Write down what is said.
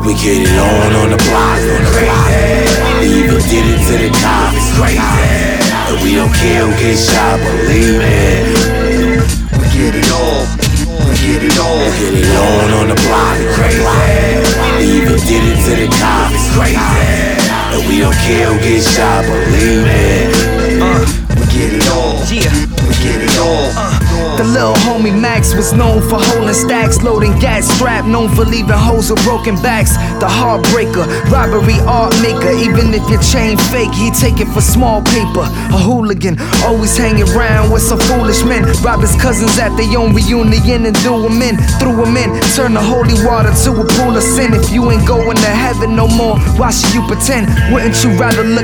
We get it on the block. We even did it to the cops. And we don't care who gets shot, believe it. We get it on. We get it on. We get it on the block. We even did it to the cops. And we don't care who gets shot, believe it. We get it on. Yeah. We get it on. The little homie Max was known for holding stacks, loading gas strap, known for leaving hoes with broken backs. The heartbreaker, robbery art maker. Even if your chain fake, he take it for small paper. A hooligan, always hanging around with some foolish men. Rob his cousins at their own reunion and threw them in. Turn the holy water to a pool of sin. If you ain't going to heaven no more, why should you pretend? Wouldn't you rather look